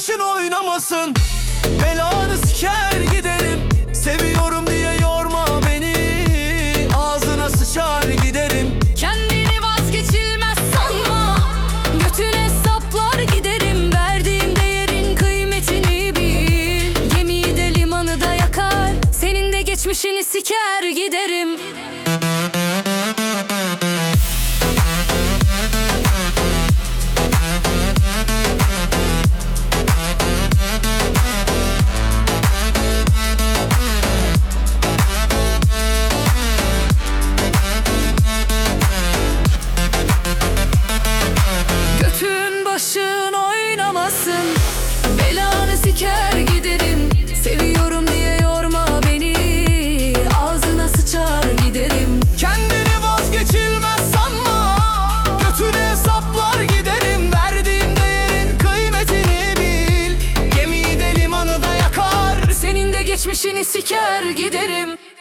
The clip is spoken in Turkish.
başın oynamasın. Belanı siker giderim, seviyorum diye yorma beni. Ağzına sıçar giderim. Kendini vazgeçilmez sanma, götüne saplar giderim. Verdiğim değerin kıymetini bil. Gemiyi de limanı da yakar, senin de geçmişini siker giderim. Götün başın oynamasın, belanı siker giderim. Seviyorum diye yorma beni, ağzına sıçar giderim. Kendini vazgeçilmez sanma, götüne saplar giderim. Verdiğim değerin kıymetini bil. Gemiyi de limanı da yakar, Senin de geçmişini siker giderim.